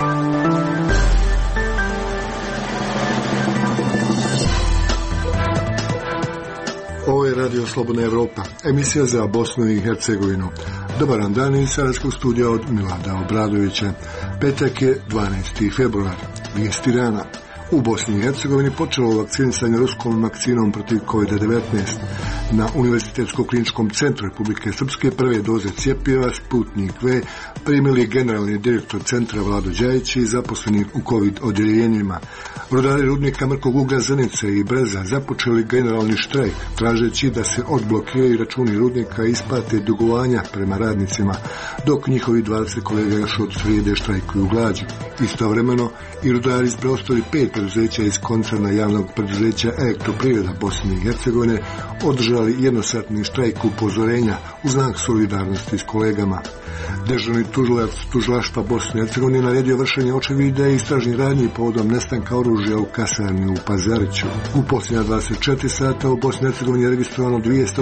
Ovo je Radio Slobodna Evropa, emisija za Bosnu i Hercegovinu. Dobar dan iz Sarajevskog studija od Milada Obradovića. Petak je 12. februar, vijesti rana. U Bosni i Hercegovini počelo vakcinisanje ruskom vakcinom protiv COVID-19. Na Univerzitetsko-kliničkom centru Republike Srpske prve doze cjepiva Sputnik V primili generalni direktor centra Vlado Đajić i zaposleni u COVID odjeljenjima. Brodari rudnika mrkog uglja Zenice i Breza započeli generalni štrajk, tražeći da se odblokiraju računi rudnika i isplate dugovanja prema radnicima, dok njihovi 20 kolega još od srijede štrajkuju glađu. Istovremeno i rudari iz preostali 5 preduzeća iz koncerna javnog preduzeća Elektroprivreda Bosne i Hercegovine održali jednosatni štrajk upozorenja u znak solidarnosti s kolegama. Dežurni tužilac tužilaštva Bosne i Hercegovine naredio vršenje očevida i istražnih radnji povodom nestanka oružja u kasarni u Pazariću. U posljednja 24 sata u Bosni i Hercegovini je registrovano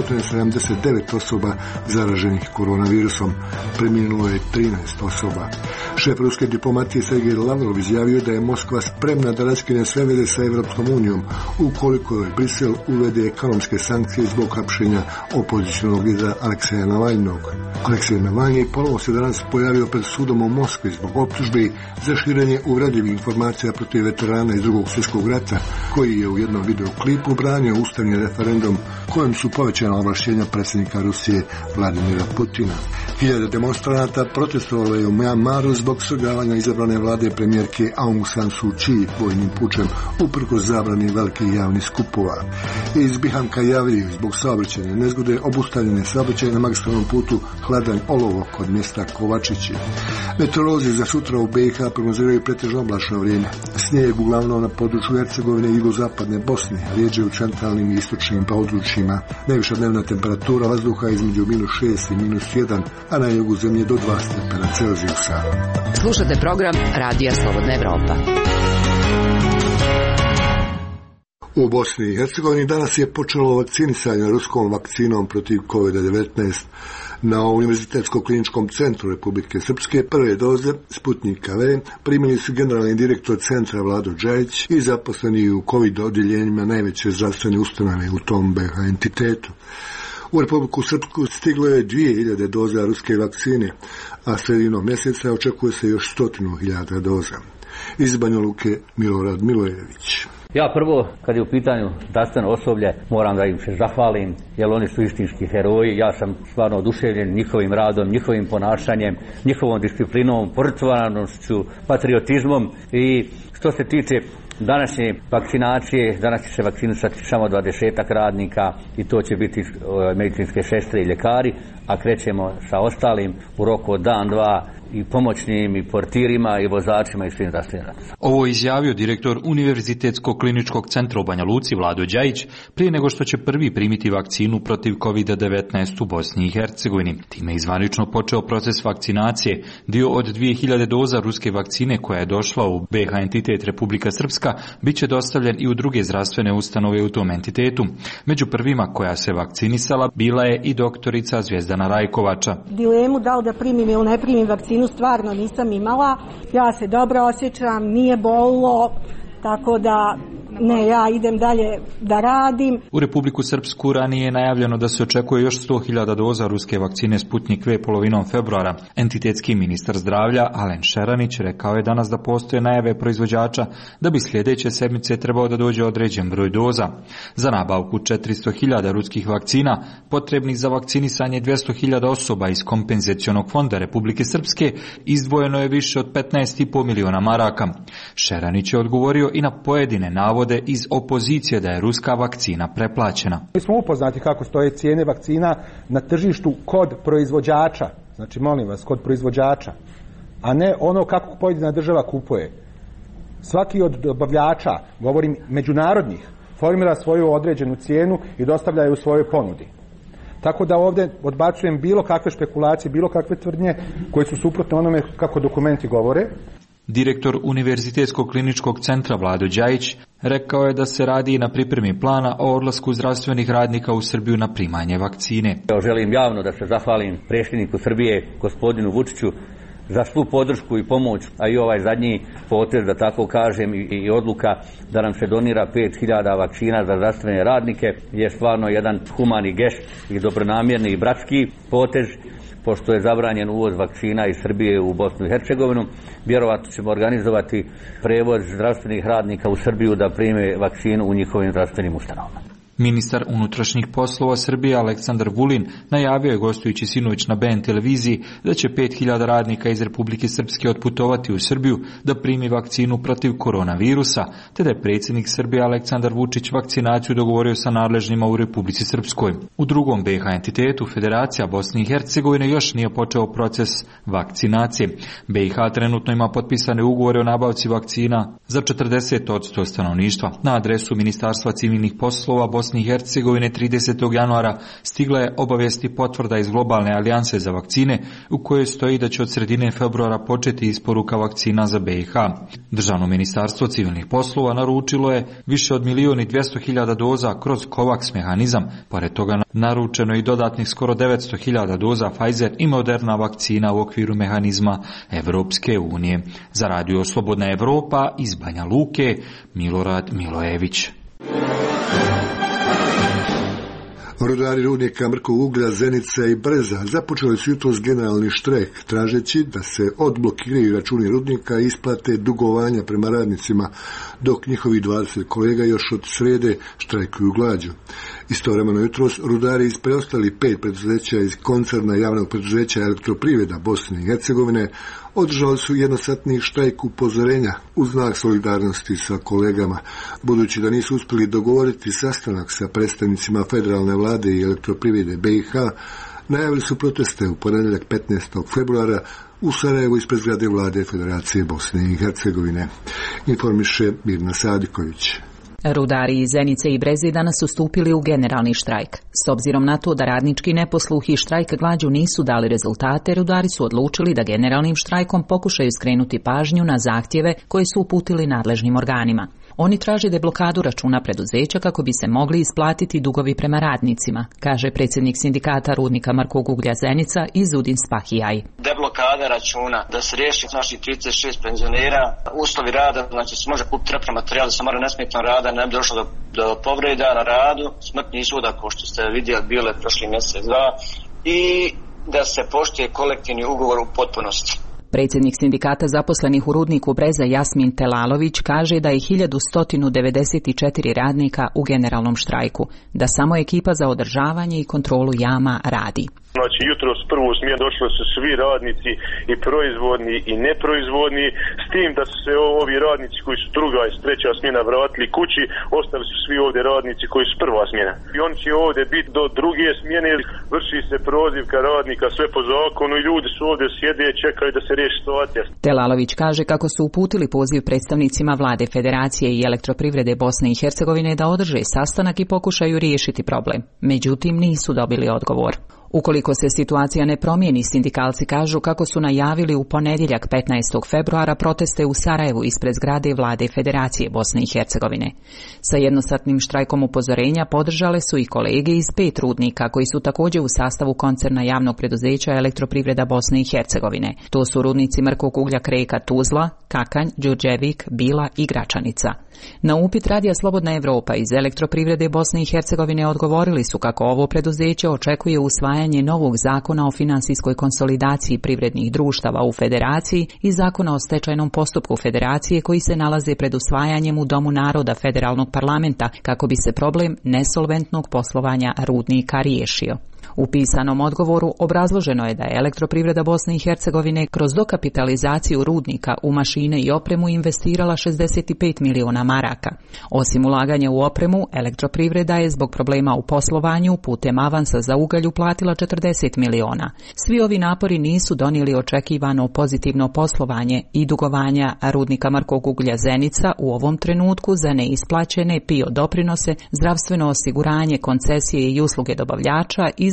279 osoba zaraženih koronavirusom. Preminulo je 13 osoba. Šef ruske diplomatije Sergej Lavrov izjavio da je Moskva spremna da raskine sve veze sa Evropskom unijom ukoliko je Brisel uvede ekonomske sankcije zbog hapšenja opozicionog lidera Alekseja Navalnog. Aleksej Navalni ponovo se danas pojavio pred sudom u Moskvi zbog optužbi za širenje uvredljivih informacija protiv veterana iz Drugog svjetskog rata, koji je u jednom videoklipu branio ustavni referendum kojem su povećana ovlašćenja predsjednika Rusije Vladimira Putina. Hiljade demonstranata protestovalo je u Myanmaru zbog svrgavanja izabrane vlade premijerke Aung San Suu Kyi vojnim pučem uprkos zabrani velikih javnih skupova. Iz Bihanka Javliju zbog saobraćajne nezgode obustavljene saobraćaje na magistralnom putu Hladanj Olovo kod mjesta Kovačići. Meteorolozi za sutra u BiH prognoziraju pretežno oblačno vrijeme. Snijeg uglavnom na području Hercegovine i jugozapadne Bosne, rijeđe u centralnim i istočnim područjima. Najviša dnevna temperatura vazduha između -6 i -1, a na jugu zemlje do 2 stepena Celzijusa. Slušate program Radija Slobodna Evropa. U Bosni i Hercegovini danas je počelo vakcinisanje ruskom vakcinom protiv COVID-19. Na Univerzitetsko-kliničkom centru Republike Srpske prve doze Sputnika V primili su generalni direktor centra Vlado Đajić i zaposleni u COVID odjeljenjima najveće zdravstvene ustanove u tom BiH entitetu. U Republiku Srpsku stiglo je 2000 doza ruske vakcine, a sredinom mjeseca očekuje se još 100.000 doza. Iz Banja Luke Milorad Milojević. Ja prvo, kad je u pitanju zdravstveno osoblje, moram da im se zahvalim, jer oni su istinski heroji. Ja sam stvarno oduševljen njihovim radom, njihovim ponašanjem, njihovom disciplinom, požrtvovanošću, patriotizmom. I što se tiče današnje vakcinacije, danas će se vakcinisati samo 20 radnika i to će biti medicinske sestre i ljekari, a krećemo sa ostalim u roku od dan, dva, i pomoćnim, i portirima, i vozačima, i svim zdravstvenim radnicima. Ovo je izjavio direktor Univerzitetskog kliničkog centra u Banja Luci Vlado Đajić prije nego što će prvi primiti vakcinu protiv COVID-19 u Bosni i Hercegovini. Time je zvanično počeo proces vakcinacije. Dio od 2000 doza ruske vakcine koja je došla u BiH entitet Republika Srpska bit će dostavljen i u druge zdravstvene ustanove u tom entitetu. Među prvima koja se vakcinisala bila je i doktorica Zvijezdana Rajkovača. Dilemu da li da primim ili ne primim vakcinu stvarno nisam imala. Ja se dobro osjećam, nije bolilo, tako da ne, ja idem dalje da radim. U Republiku Srpsku ranije je najavljeno da se očekuje još 100.000 doza ruske vakcine Sputnik V polovinom februara. Entitetski ministar zdravlja Alen Šeranić rekao je danas da postoje najave proizvođača da bi sljedeće sedmice trebao da dođe određen broj doza. Za nabavku 400.000 ruskih vakcina potrebnih za vakcinisanje 200.000 osoba iz kompenzacionog fonda Republike Srpske izdvojeno je više od 15,5 miliona maraka. Šeranić je odgovorio i na pojedine navode iz opozicije da je ruska vakcina preplaćena. Mi smo upoznati kako stoje cijene vakcina na tržištu kod proizvođača. Znači, molim vas, kod proizvođača, a ne ono kako pojedina država kupuje. Svaki od dobavljača, govorim međunarodnih, formira svoju određenu cijenu i dostavlja je u svojoj ponudi. Tako da ovdje odbacujem bilo kakve špekulacije, bilo kakve tvrdnje koje su suprotne onome kako dokumenti govore. Direktor Univerzitetskog kliničkog centra Vlado Đajić rekao je da se radi na pripremi plana o odlasku zdravstvenih radnika u Srbiju na primanje vakcine. Ja želim javno da se zahvalim predsjedniku Srbije, gospodinu Vučiću, za svu podršku i pomoć, a i ovaj zadnji potez, da tako kažem, i odluka da nam se donira 5000 vakcina za zdravstvene radnike je stvarno jedan humani gest i dobronamjerni i bratski potez. Pošto je zabranjen uvoz vakcina iz Srbije u Bosnu i Hercegovinu, vjerovatno ćemo organizovati prevoz zdravstvenih radnika u Srbiju da prime vakcinu u njihovim zdravstvenim ustanovama. Ministar unutrašnjih poslova Srbije Aleksandar Vulin najavio je gostujući sinoć na BN televiziji da će 5000 radnika iz Republike Srpske otputovati u Srbiju da primi vakcinu protiv koronavirusa, te da je predsjednik Srbije Aleksandar Vučić vakcinaciju dogovorio sa nadležnima u Republici Srpskoj. U drugom BiH entitetu Federacija Bosne i Hercegovine još nije počeo proces vakcinacije. BiH trenutno ima potpisane ugovore o nabavci vakcina za 40% stanovništva. Na adresu Ministarstva civilnih poslova Bosne i Hercegovine 30. januara stigla je obavijest i potvrda iz Globalne alijanse za vakcine u kojoj stoji da će od sredine februara početi isporuka vakcina za BiH. Državno ministarstvo civilnih poslova naručilo je više od 1.200.000 doza kroz COVAX mehanizam. Pored toga naručeno je i dodatnih skoro 900.000 doza Pfizer i Moderna vakcina u okviru mehanizma Evropske unije. Za Radio Slobodna Evropa iz Banja Luke, Milorad Milojević. Rudari rudnika mrkog uglja Zenica i Breza započeli su jutros generalni štrajk, tražeći da se odblokiraju računi rudnika i isplate dugovanja prema radnicima, dok njihovi 20 kolega još od srede štrajkuju glađu. Istovremeno jutros rudari iz preostali 5 preduzeća iz koncerna javnog preduzeća Elektroprivreda Bosne i Hercegovine održali su jednosatni štrajk upozorenja u znak solidarnosti sa kolegama, budući da nisu uspjeli dogovoriti sastanak sa predstavnicima federalne vlade i Elektroprivrede BiH. Najavili su proteste u ponedjeljak 15. februara u Sarajevu ispred zgrade vlade Federacije Bosne i Hercegovine. Informiše Mirna Sadiković. Rudari iz Zenice i Breze danas su stupili u generalni štrajk. S obzirom na to da radnički neposluh i štrajk glađu nisu dali rezultate, rudari su odlučili da generalnim štrajkom pokušaju skrenuti pažnju na zahtjeve koje su uputili nadležnim organima. Oni traže deblokadu računa preduzeća kako bi se mogli isplatiti dugovi prema radnicima, kaže predsjednik sindikata rudnika mrkog uglja Zenica Izudin Spahijaj. Deblokada računa, da se riješi naših 36 penzionera, uslovi rada, znači se može kupiti repromaterijal da se mora nesmetno rada, ne bi došlo do povreda na radu, smrtni ishod, kao što ste vidjeli, bilo je prošli mjesec, dva, i da se poštuje kolektivni ugovor u potpunosti. Predsjednik sindikata zaposlenih u rudniku Breza Jasmin Telalović kaže da je 1194 radnika u generalnom štrajku, da samo ekipa za održavanje i kontrolu jama radi. Znači, jutros prvu smjenu došli su svi radnici i proizvodni i neproizvodni, s tim da su se ovi radnici koji su druga i treća smjena vratili kući, ostali su svi ovdje radnici koji su prva smjena. I oni će ovdje biti do druge smjene, vrši se prozivka radnika, sve po zakonu i ljudi su ovdje sjede i čekaju da se riješi situacija. Telalović kaže kako su uputili poziv predstavnicima vlade Federacije i Elektroprivrede Bosne i Hercegovine da održe sastanak i pokušaju riješiti problem. Međutim, nisu dobili odgovor. Ukoliko se situacija ne promijeni, sindikalci kažu kako su najavili u ponedjeljak 15. februara proteste u Sarajevu ispred zgrade vlade Federacije Bosne i Hercegovine. Sa jednosatnim štrajkom upozorenja podržale su i kolege iz 5 rudnika koji su također u sastavu koncerna javnog preduzeća Elektroprivreda Bosne i Hercegovine. To su rudnici mrkog uglja Kreka Tuzla, Kakanj, Đurđevik, Bila i Gračanica. Na upit Radija Slobodna Evropa iz Elektroprivrede Bosne i Hercegovine odgovorili su kako ovo preduzeće očekuje usvajanje novog zakona o finansijskoj konsolidaciji privrednih društava u Federaciji i zakona o stečajnom postupku Federacije koji se nalaze pred usvajanjem u Domu naroda Federalnog parlamenta kako bi se problem nesolventnog poslovanja rudnika riješio. U pisanom odgovoru obrazloženo je da je Elektroprivreda Bosne i Hercegovine kroz dokapitalizaciju rudnika u mašine i opremu investirala 65 miliona maraka. Osim ulaganja u opremu, Elektroprivreda je zbog problema u poslovanju putem avansa za ugalj uplatila 40 miliona. Svi ovi napori nisu donijeli očekivano pozitivno poslovanje i dugovanja rudnika mrkog uglja Zenica u ovom trenutku za neisplaćene PIO doprinose, zdravstveno osiguranje, koncesije i usluge dobavljača iznosi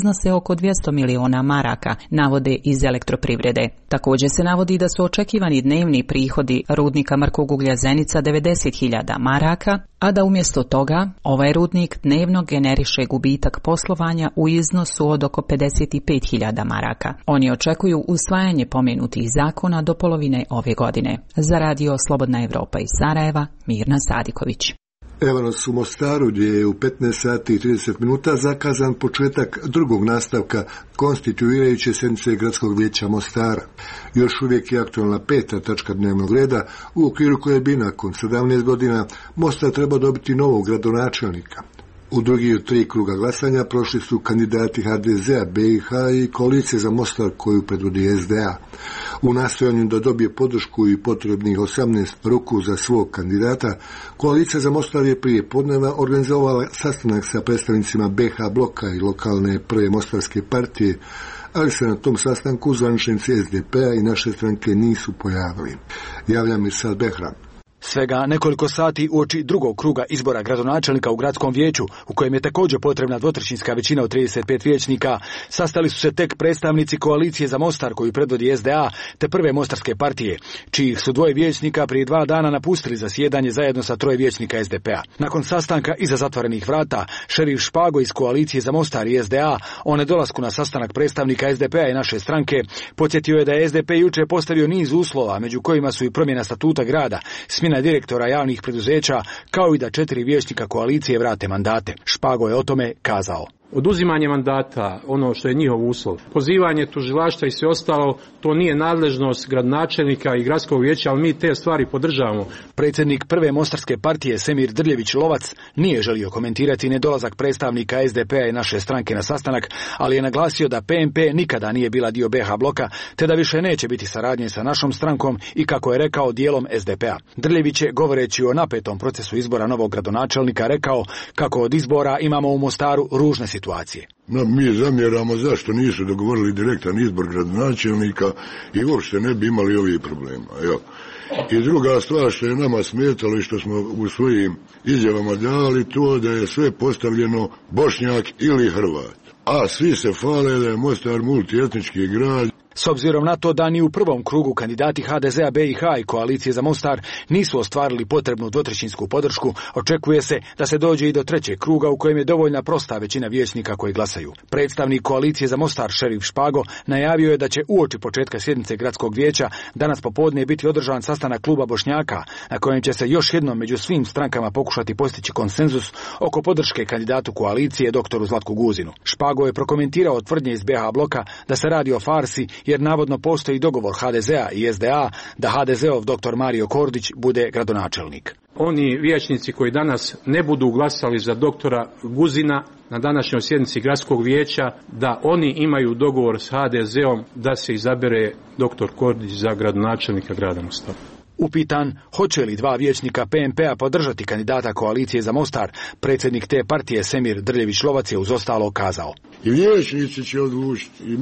iznose oko 200 miliona maraka, navode iz Elektroprivrede. Također se navodi da su očekivani dnevni prihodi rudnika mrkog uglja Zenica 90.000 maraka, a da umjesto toga ovaj rudnik dnevno generiše gubitak poslovanja u iznosu od oko 55.000 maraka. Oni očekuju usvajanje pomenutih zakona do polovine ove godine. Za radio Slobodna Evropa iz Sarajeva, Mirna Sadiković. Evo nas u Mostaru gdje je u 15 sati i 30 minuta zakazan početak drugog nastavka konstituirajuće sjednice Gradskog vijeća Mostara. Još uvijek je aktualna 5. tačka dnevnog reda u okviru koje bi nakon 17 godina Mostar treba dobiti novog gradonačelnika. U drugi od 3 kruga glasanja prošli su kandidati HDZ-a, BiH i koalicije za Mostar koju predvodi SDA. U nastojanju da dobije podršku i potrebnih 18 ruku za svog kandidata, koalicija za Mostar je prije podneva organizovala sastanak sa predstavnicima BiH bloka i lokalne prve mostarske partije, ali se na tom sastanku zvaničnici SDP-a i naše stranke nisu pojavili. Javlja Mirsad Behram. Svega nekoliko sati uoči drugog kruga izbora gradonačelnika u gradskom vijeću, u kojem je također potrebna dvotrećinska većina od 35 vijećnika, sastali su se tek predstavnici koalicije za Mostar koju predvodi SDA te prve mostarske partije, čijih su 2 vijećnika prije 2 dana napustili zasjedanje zajedno sa 3 vijećnika SDP-a. Nakon sastanka iza zatvorenih vrata, šerif Špago iz koalicije za Mostar i SDA o nedolasku na sastanak predstavnika SDP-a i naše stranke podsjetio je da je SDP jučer postavio niz uslova, među kojima su i promjena statuta grada, smjena direktora javnih preduzeća, kao i da 4 vijećnika koalicije vrate mandate. Špago je o tome kazao. Oduzimanje mandata, ono što je njihov uslov, pozivanje tužilaštva i sve ostalo, to nije nadležnost gradonačelnika i gradskog vijeća, ali mi te stvari podržavamo. Predsjednik prve mostarske partije Semir Drljević Lovac nije želio komentirati nedolazak predstavnika SDP-a i naše stranke na sastanak, ali je naglasio da PMP nikada nije bila dio BiH bloka, te da više neće biti saradnje sa našom strankom i, kako je rekao, dijelom SDP-a. Drljević je, govoreći o napetom procesu izbora novog gradonačelnika, rekao kako od izbora imamo u Mostaru ružne situacije. No, mi zamjeramo zašto nisu dogovorili direktan izbor gradonačelnika i uopšte ne bi imali ovih problema. Evo. I druga stvar što je nama smetalo i što smo u svojim izjavama dali, to da je sve postavljeno Bošnjak ili Hrvat. A svi se hvale da je Mostar multietnički grad. S obzirom na to da ni u prvom krugu kandidati HDZ-a, BiH i koalicije za Mostar nisu ostvarili potrebnu dvotrećinsku podršku, očekuje se da se dođe i do 3. kruga u kojem je dovoljna prosta većina vijećnika koji glasaju. Predstavnik koalicije za Mostar, šerif Špago, najavio je da će uoči početka sjednice gradskog vijeća danas popodne biti održan sastanak kluba Bošnjaka, na kojem će se još jednom među svim strankama pokušati postići konsenzus oko podrške kandidatu koalicije doktoru Zlatku Guzinu. Špago je prokomentirao tvrdnje iz BiH bloka da se radi o farsi, jer navodno postoji dogovor HDZ-a i SDA da HDZ-ov doktor Mario Kordić bude gradonačelnik. Oni vijećnici koji danas ne budu glasali za doktora Guzina na današnjoj sjednici gradskog vijeća, da oni imaju dogovor s HDZ-om da se izabere doktor Kordić za gradonačelnika grada Mostara. Upitan hoće li 2 vijećnika PMP-a podržati kandidata koalicije za Mostar, predsjednik te partije Semir Drljević Lovac je uz ostalo kazao. I vijećnici će odlučiti i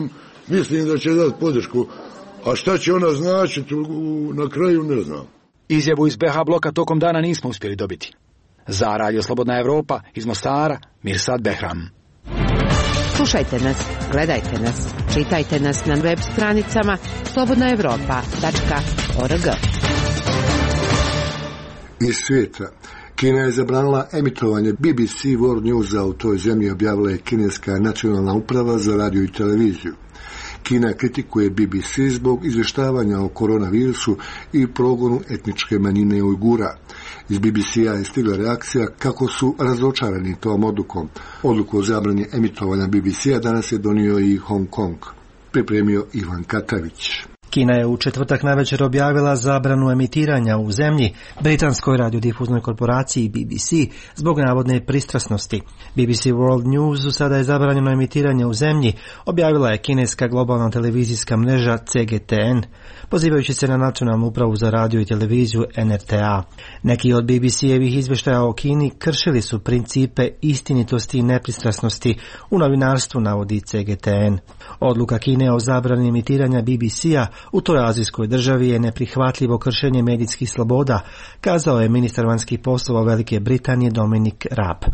mislim da će dati podršku, a šta će ona značiti na kraju ne znam. Izjavu iz BiH bloka tokom dana nismo uspjeli dobiti. Za Radio Slobodna Evropa iz Mostara, Mirsad Behram. Slušajte nas, gledajte nas, čitajte nas na web stranicama slobodnaevropa.org. Iz svijeta. Kina je zabranila emitovanje BBC World Newsa u toj zemlji, objavila je kineska nacionalna uprava za radio i televiziju. Kina kritikuje BBC zbog izvještavanja o koronavirusu i progonu etničke manjine Ujgura. Iz BBC-a je stigla reakcija kako su razočarani tom odlukom. Odluku o zabrani emitovanja BBC-a danas je donio i Hong Kong. Pripremio Ivan Katavić. Kina je u četvrtak navečer objavila zabranu emitiranja u zemlji britanskoj radiodifuznoj korporaciji BBC zbog navodne pristrasnosti. BBC World Newsu sada je zabranjeno emitiranje u zemlji, objavila je kineska globalna televizijska mreža CGTN, pozivajući se na nacionalnu upravu za radio i televiziju NRTA. Neki od BBC-evih izvještaja o Kini kršili su principe istinitosti i nepristrasnosti u novinarstvu, navodi CGTN. Odluka Kine o zabrani emitiranja BBC-a u toj azijskoj državi je neprihvatljivo kršenje medijskih sloboda, kazao je ministar vanjskih poslova Velike Britanije Dominic Raab.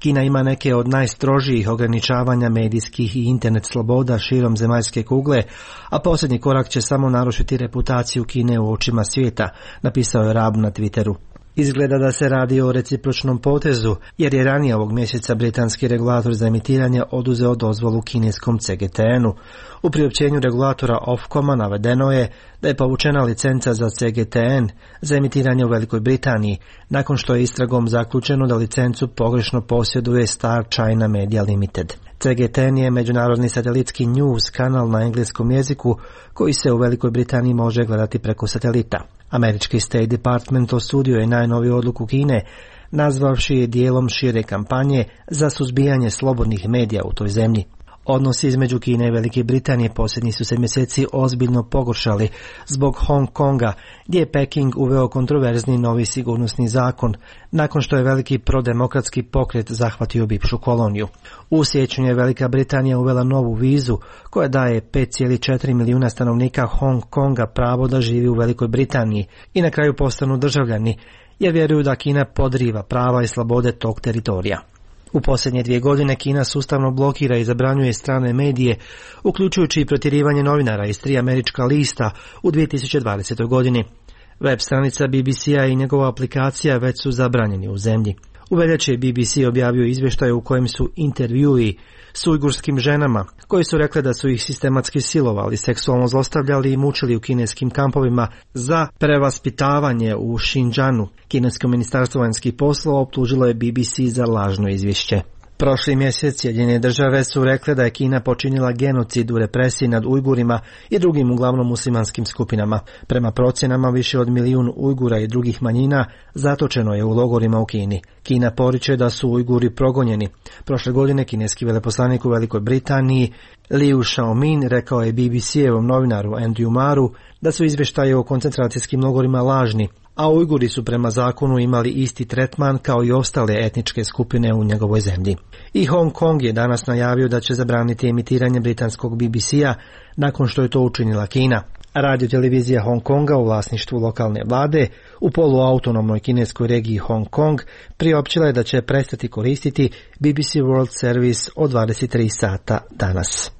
Kina ima neke od najstrožijih ograničavanja medijskih i internet sloboda širom zemaljske kugle, a posljednji korak će samo narušiti reputaciju Kine u očima svijeta, napisao je Raab na Twitteru. Izgleda da se radi o recipročnom potezu, jer je ranije ovog mjeseca britanski regulator za emitiranje oduzeo dozvolu kineskom CGTN-u. U priopćenju regulatora Ofcoma navedeno je da je povučena licenca za CGTN za emitiranje u Velikoj Britaniji, nakon što je istragom zaključeno da licencu pogrešno posjeduje Star China Media Limited. CGTN je međunarodni satelitski news kanal na engleskom jeziku koji se u Velikoj Britaniji može gledati preko satelita. Američki State Department osudio je najnoviju odluku Kine, nazvavši je dijelom šire kampanje za suzbijanje slobodnih medija u toj zemlji. Odnosi između Kine i Velike Britanije posljednjih su se mjeseci ozbiljno pogoršali zbog Hong Konga, gdje je Peking uveo kontroverzni novi sigurnosni zakon, nakon što je veliki prodemokratski pokret zahvatio bivšu koloniju. U siječnju je Velika Britanija uvela novu vizu koja daje 5,4 milijuna stanovnika Hong Konga pravo da živi u Velikoj Britaniji i na kraju postanu državljani, jer vjeruju da Kina podriva prava i slobode tog teritorija. U posljednje 2 godine Kina sustavno blokira i zabranjuje strane medije, uključujući i protjerivanje novinara iz 3 američka lista u 2020. godini. Web stranica BBC-a i njegova aplikacija već su zabranjeni u zemlji. U veljači je BBC objavio izvještaj u kojem su intervjui s ujgurskim ženama, koji su rekle da su ih sistematski silovali, seksualno zlostavljali i mučili u kineskim kampovima za prevaspitavanje u Xinjiangu. Kinesko ministarstvo vanjskih poslova optužilo je BBC za lažno izvješće. Prošli mjesec Sjedinjene države su rekle da je Kina počinila genocid u represiji nad Ujgurima i drugim uglavnom muslimanskim skupinama. Prema procjenama više od 1 milijun Ujgura i drugih manjina zatočeno je u logorima u Kini. Kina poriče da su Ujguri progonjeni. Prošle godine kineski veleposlanik u Velikoj Britaniji Liu Xiaomin rekao je BBC-evom novinaru Andrew Maru da su izvještaje o koncentracijskim logorima lažni, a Ujguri su prema zakonu imali isti tretman kao i ostale etničke skupine u njegovoj zemlji. I Hong Kong je danas najavio da će zabraniti emitiranje britanskog BBC-a nakon što je to učinila Kina. Radio-televizija Hong Konga u vlasništvu lokalne vlade u poluautonomnoj kineskoj regiji Hong Kong priopćila je da će prestati koristiti BBC World Service od 23 sata danas.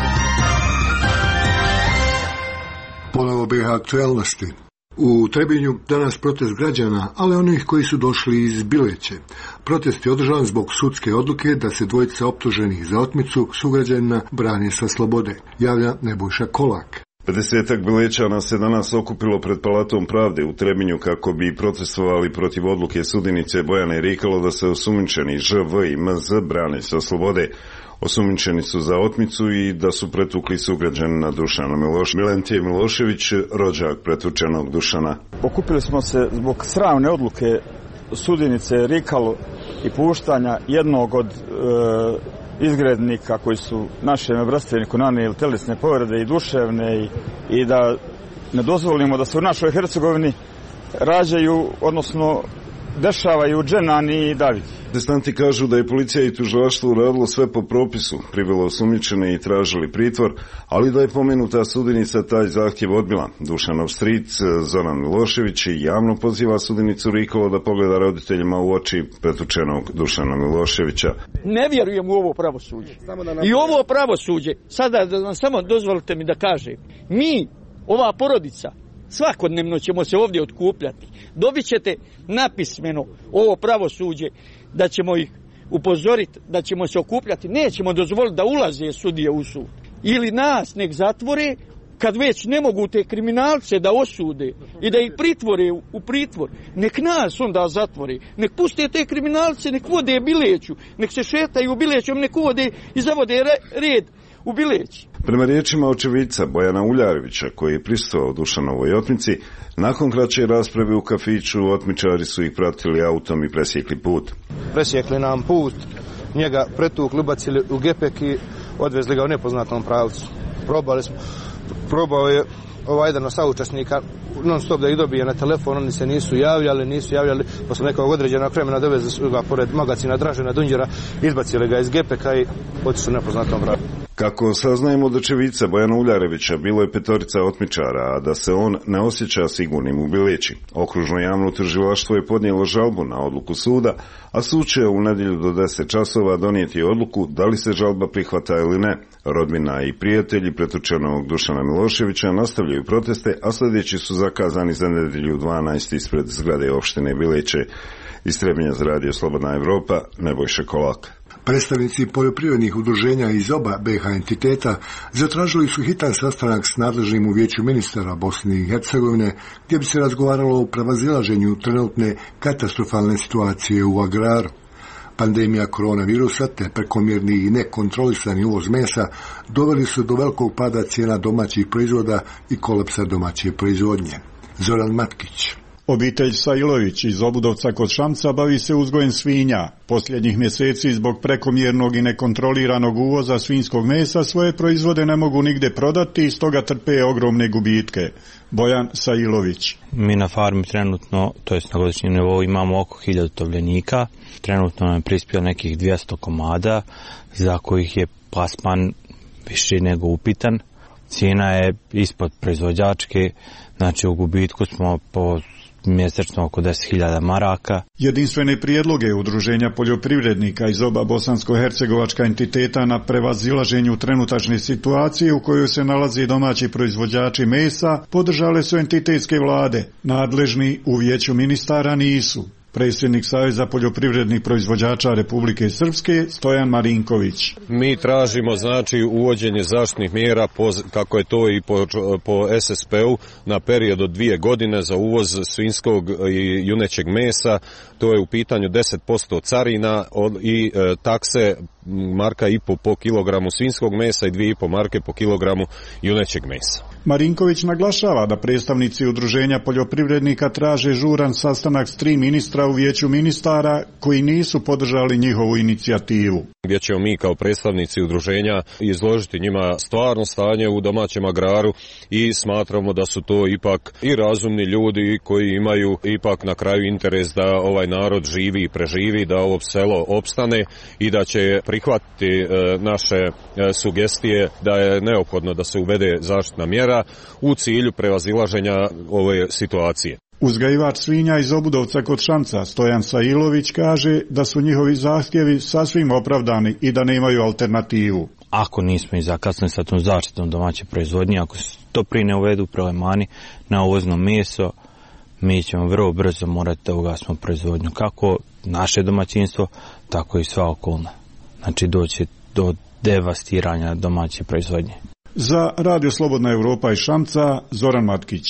Ponovo BiH aktualnosti. U Trebinju danas protest građana, ali onih koji su došli iz Bileće. Protest je održan zbog sudske odluke da se dvojica optuženih za otmicu sugrađanina brani sa slobode, javlja Nebojša Kolak. 50-ak Bilećana se danas okupilo pred Palatom pravde u Trebinju kako bi protestovali protiv odluke sudinice Bojane Rikalo da se osumnjičeni ŽV i MZ brane sa slobode. Osumnjičeni su za otmicu i da su pretukli sugrađanina Dušana Miloševića. Milentije Milošević, rođak pretučenog Dušana. Okupili smo se zbog sramne odluke sudinice Rikalo i puštanja jednog od izgrednika koji su našem vrsteniku nanijeli telesne povrede i duševne i da ne dozvolimo da se u našoj Hercegovini rađaju, odnosno dešavaju Dženani i David. Protestanti kažu da je policija i tužilaštvo uradilo sve po propisu, privelo osumnjičene i tražili pritvor, ali da je pomenuta sudinica taj zahtjev odbila. Dušanov stric Zoran Milošević javno poziva sudinicu Rikalo da pogleda roditeljima u oči pretučenog Dušana Miloševića. Ne vjerujem u ovo pravosuđe. I ovo pravosuđe, sada samo dozvolite mi da kažem, mi, ova porodica, svakodnevno ćemo se ovdje otkupljati. Dobit ćete napismeno ovo pravosuđe da ćemo ih upozoriti, da ćemo se okupljati. Nećemo dozvoliti da ulaze sudije u sud. Ili nas nek zatvore, kad već ne mogu te kriminalce da osude i da ih pritvore u pritvor. Nek nas onda zatvore. Nek puste te kriminalce, nek vode Bileću. Nek se šetaju Bilećom, nek vode i zavode red u Bileći. Prema riječima očevidca Bojana Uljarevića, koji je prisustvovao Dušanovoj otmici, nakon kraće rasprave u kafiću otmičari su ih pratili autom i presjekli put. Presjekli nam put, njega pretukli, ubacili u gepek i odvezli ga u nepoznatom pravcu. Probao je jedan od saučesnika non stop da ih dobije na telefon, oni se nisu javljali, posle nekog određenog vremena dovezli su ga pored magacina Dražena Dunđera, izbacili ga iz gepeka i otišli u nepoznatom pravcu. Kako saznajemo od očevica Bojana Uljarevića, bilo je 5 otmičara, a da se on ne osjeća sigurnim u Bileći. Okružno javno tužilaštvo je podnijelo žalbu na odluku suda, a sud će u nedjelju do 10 časova donijeti odluku da li se žalba prihvata ili ne. Rodbina i prijatelji pretučenog Dušana Miloševića nastavljaju proteste, a sljedeći su zakazani za nedjelju 12 ispred zgrade opštine Bileće. Iz Trebinja za radio Slobodna Evropa, Nebojša Kolak. Predstavnici poljoprivrednih udruženja iz oba BiH entiteta zatražili su hitan sastanak s nadležnim u Vijeću ministara Bosne i Hercegovine, gdje bi se razgovaralo o prevazilaženju trenutne katastrofalne situacije u agraru. Pandemija koronavirusa te prekomjerni i nekontrolisani uvoz mesa doveli su do velikog pada cijena domaćih proizvoda i kolapsa domaće proizvodnje. Zoran Matkić. Obitelj Sailović iz Obudovca kod Šamca bavi se uzgojem svinja. Posljednjih mjeseci zbog prekomjernog i nekontroliranog uvoza svinjskog mesa svoje proizvode ne mogu nigdje prodati i stoga trpe ogromne gubitke. Bojan Sailović. Mi na farmi trenutno, to jest na godišnjem nivou, imamo oko 1000 tovljenika. Trenutno nam je prispio nekih 200 komada za kojih je plasman više nego upitan. Cijena je ispod proizvođačke, znači u gubitku smo po mjesečno oko 10.000 maraka. Jedinstvene prijedloge udruženja poljoprivrednika iz oba bosansko-hercegovačka entiteta na prevazilaženju trenutačne situacije u kojoj se nalazi domaći proizvođači mesa podržale su entitetske vlade. Nadležni u Vijeću ministara nisu. Predsjednik Saveza poljoprivrednih proizvođača Republike Srpske Stojan Marinković. Mi tražimo znači uvođenje zaštitnih mjera kako je to i po SSP-u na period od 2 godine za uvoz svinjskog i junećeg mesa. To je u pitanju 10% carina i takse marka i po kilogramu svinjskog mesa i 2,5 marke po kilogramu junećeg mesa. Marinković naglašava da predstavnici udruženja poljoprivrednika traže žuran sastanak s 3 ministra u Vijeću ministara koji nisu podržali njihovu inicijativu. Gdje ćemo mi kao predstavnici udruženja izložiti njima stvarno stanje u domaćem agraru i smatramo da su to ipak i razumni ljudi koji imaju ipak na kraju interes da ovaj narod živi i preživi, da ovo selo opstane i da će prihvatiti naše sugestije da je neophodno da se uvede zaštitna mjera u cilju prevazilaženja ove situacije. Uzgajivač svinja iz Obudovca kod Šamca Stojan Sailović kaže da su njihovi zahtjevi sasvim opravdani i da nemaju alternativu. Ako nismo i zakasnili sa tom zaštitom domaće proizvodnje, ako se to prije ne uvedu prelevmani na uvozno meso, mi ćemo vrlo brzo morati da ugasimo proizvodnju, kako naše domaćinstvo, tako i sva okolna. Znači doći do devastiranja domaće proizvodnje. Za Radio Slobodna Evropa iz Šamca, Zoran Matkić.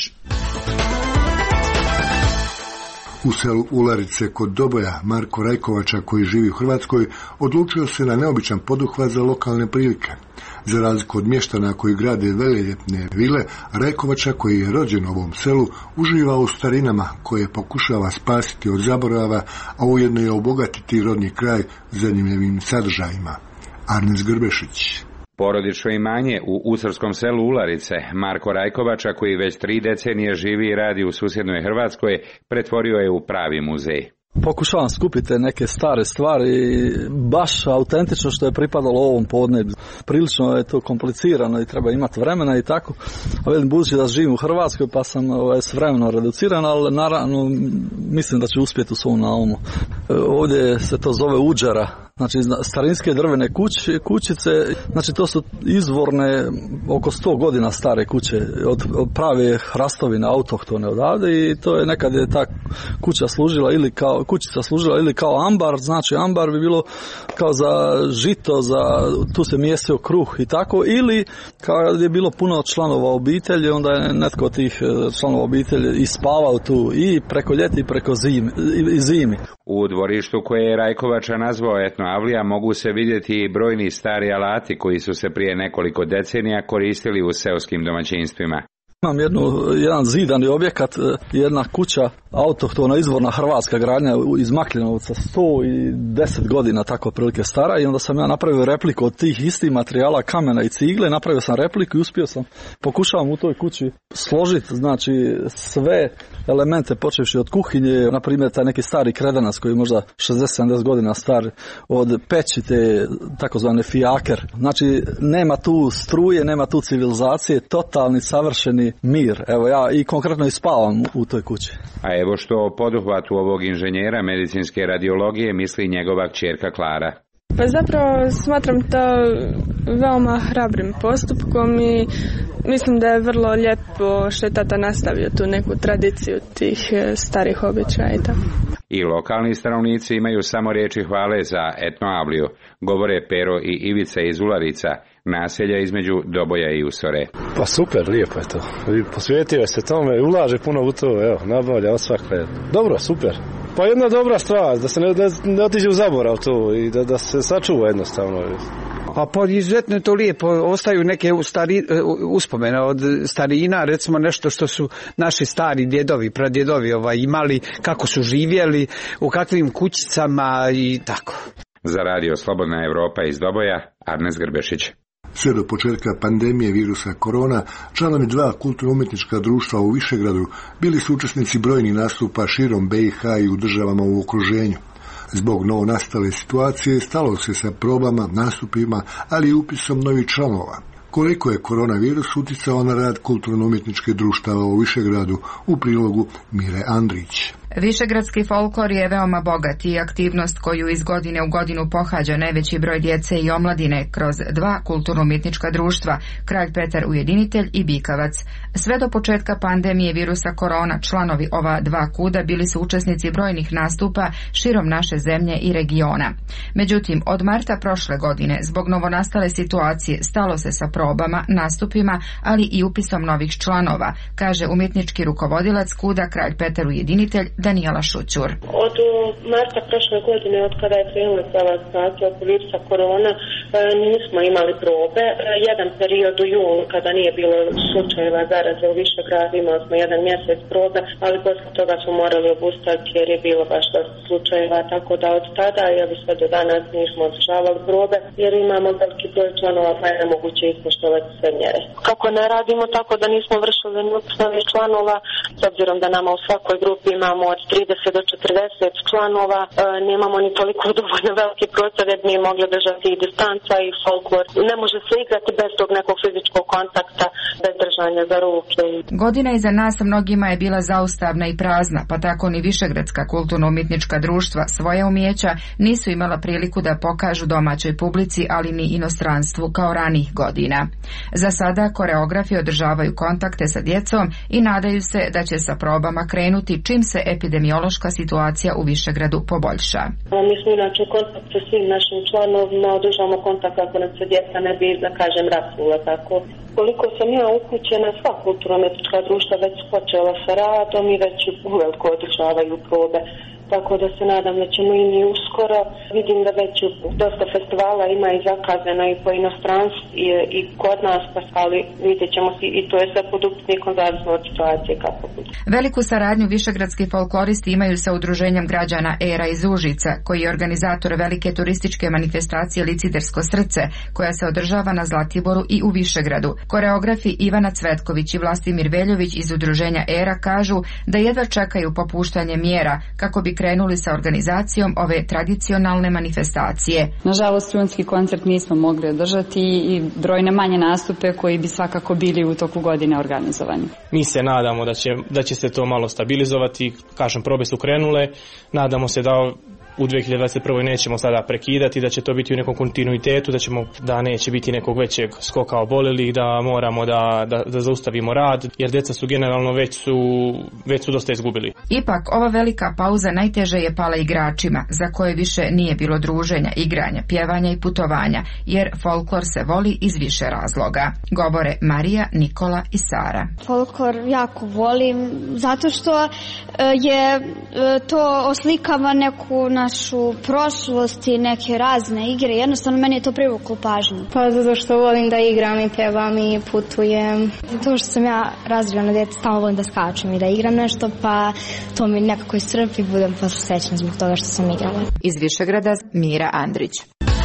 U selu Ularice kod Doboja Marko Rajkovača, koji živi u Hrvatskoj, odlučio se na neobičan poduhvat za lokalne prilike. Za razliku od mještana koji grade veleljepne vile, Rajkovača, koji je rođen u ovom selu, uživa u starinama koje pokušava spasiti od zaborava, a ujedno je obogatiti rodni kraj zanimljivim sadržajima. Arnes Grbešić. Porodično imanje u usarskom selu Ularice Marko Rajkovača, koji već 3 decenije živi i radi u susjednoj Hrvatskoj, pretvorio je u pravi muzej. Pokušavam skupiti neke stare stvari, baš autentično što je pripadalo ovom podneblju. Prilično je to komplicirano i treba imati vremena i tako. A velim, budući da živim u Hrvatskoj pa sam s vremenom reduciran, ali naravno mislim da ću uspjeti u svom naumu. Ovdje se to zove uđera. Znači starinske drvene kućice, znači to su izvorne oko 100 godina stare kuće od prave hrastovine autohtone odavde i to je nekad je ta kućica služila ili kao ambar, znači ambar bi bilo kao za žito, tu se mjesio kruh i tako, ili kao je bilo puno članova obitelji, onda je netko od tih članova obitelji ispavao tu i preko ljeti i preko zimi. U dvorištu koje je Rajkovača nazvao Etno Avlija mogu se vidjeti i brojni stari alati koji su se prije nekoliko decenija koristili u seoskim domaćinstvima. Imam jedan zidani objekat, jedna kuća autohtona izvorna hrvatska gradnja iz Makljanovca, 110 godina tako prilike stara, i onda sam ja napravio repliku od tih istih materijala, kamena i cigle, napravio sam repliku i uspio sam, pokušavam u toj kući složiti, znači sve elemente počevši od kuhinje, na primjer taj neki stari kredanac koji je možda 60-70 godina star, od peći te takozvane fijaker, znači nema tu struje, nema tu civilizacije, totalni savršeni mir. Evo ja i konkretno i spavam u toj kući. A evo što o poduhvatu ovog inženjera medicinske radiologije misli njegova kćerka Klara. Pa zapravo smatram to veoma hrabrim postupkom i mislim da je vrlo lijepo što je tata nastavio tu neku tradiciju tih starih običaja i tako. I lokalni stanovnici imaju samo riječi hvale za etnoavliju, govore Pero i Ivica iz Ularica, naselja između Doboja i Usore. Pa super, lijepo je to. Posvetio se tome, ulaže puno u to, evo, nabavlja od svakve. Dobro, super. Pa jedna dobra stvar, da se ne otiđe u zaborav to i da se sačuva jednostavno. Pa izuzetno je to lijepo, ostaju neke uspomene od starina, recimo nešto što su naši stari djedovi, pradjedovi imali, kako su živjeli, u kakvim kućicama i tako. Za radio Slobodna Evropa iz Doboja, Arnes Grbešić. Sve do početka pandemije virusa korona, članovi 2 kulturno-umjetnička društva u Višegradu bili su učesnici brojnih nastupa širom BiH i u državama u okruženju. Zbog novonastale situacije stalo se sa probama, nastupima, ali i upisom novih članova. Koliko je koronavirus utjecao na rad kulturno-umjetničke društava u Višegradu, u prilogu Mire Andrić. Višegradski folklor je veoma bogat i aktivnost koju iz godine u godinu pohađa najveći broj djece i omladine kroz 2 kulturno-umjetnička društva, Kralj Petar Ujedinitelj i Bikavac. Sve do početka pandemije virusa korona članovi ova 2 kuda bili su učesnici brojnih nastupa širom naše zemlje i regiona. Međutim, od marta prošle godine, zbog novonastale situacije, stalo se sa probama, nastupima, ali i upisom novih članova, kaže umjetnički rukovodilac kuda Kralj Petar Ujedinitelj Danijela Šućur. Od marta prošle godine, od kada je krenula cijela situacija oko virusa korona, nismo imali probe. Jedan period u julu, kada nije bilo slučajeva zaraze u Višegradu, imali smo 1 mjesec probe, ali posle toga smo morali obustaviti jer je bilo baš dosta slučajeva, tako da od tada, sve do danas nismo održavali probe, jer imamo veliki broj članova, pa je nemoguće ispoštovati sve mjere. Kako ne radimo tako da nismo vršili novih članova, s obzirom da nama u svakoj grupi imamo od 30 do 40 članova, nemamo ni toliko dovoljno veliki prostor da bi mogli držati i distanca i folklor. Ne može se igrati bez tog nekog fizičkog kontakta, bez držanja za ruke. Godina iza nas mnogima je bila zaustavna i prazna, pa tako ni Višegradska kulturno-umjetnička društva svoja umijeća nisu imala priliku da pokažu domaćoj publici, ali ni inostranstvu kao ranih godina. Za sada koreografi održavaju kontakte sa djecom i nadaju se da će sa probama krenuti čim se epidemiološka situacija u Višegradu poboljša. Mi smo inače u kontaktu sa svim našim članovima, održavamo kontakt kako nam se djeca ne bi, da kažem, rasula tako. Koliko sam ja upućena, sva kulturno-umjetnička društva već počela sa radom i već uveliko održavaju probe. Tako da se nadam da ćemo i mi uskoro. Vidim da već dosta festivala ima i zakazano i po inostranstvu i kod nas, ali vidjet ćemo i to je sve pod upitnikom zavisno od situacije kako bude. Veliku saradnju višegradski folkloristi imaju sa udruženjem građana Era iz Užica, koji je organizator velike turističke manifestacije Licidersko srce, koja se održava na Zlatiboru i u Višegradu. Koreografi Ivana Cvetković i Vlastimir Veljović iz udruženja Era kažu da jedva čekaju popuštanje mjera kako bi krenuli sa organizacijom ove tradicionalne manifestacije. Nažalost, strunski koncert nismo mogli održati i brojne manje nastupe koji bi svakako bili u toku godine organizovani. Mi se nadamo da će se to malo stabilizovati, kažem, probe su krenule, nadamo se da u 2021. nećemo sada prekidati, da će to biti u nekom kontinuitetu, da neće biti nekog većeg skoka oboljelih, da moramo da zaustavimo rad, jer djeca su generalno već su dosta izgubili. Ipak, ova velika pauza najteže je pala igračima, za koje više nije bilo druženja, igranja, pjevanja i putovanja, jer folklor se voli iz više razloga. Govore Marija, Nikola i Sara. Folklor jako volim, zato što je to oslikava neku našu prošlost i neke razne igre. Jednostavno meni je to privuklo pažnju. Pa zato što volim da igram i pevam i putujem. Zato što sam ja razvijena djeca, stalno volim da skačem i da igram nešto, pa to mi nekako iscrpi, budem posle srećna zbog toga što sam igrala. Iz Višegrada Mira Andrić.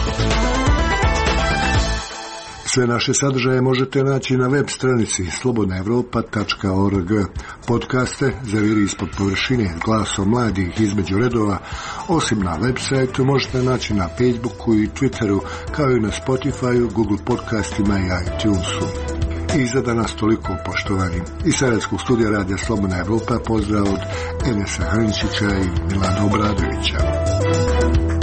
Sve naše sadržaje možete naći na web stranici slobodnaevropa.org. Podcaste Zaviri ispod površine, Glasom mladih između redova, osim na web sajtu možete naći na Facebooku i Twitteru, kao i na Spotifyu, Google podcastima i iTunesu. I za danas toliko, poštovani. Iz Sarajevskog studija Radija Slobodna Evropa pozdrav od Enesa Hrinčića i Milana Obradovića.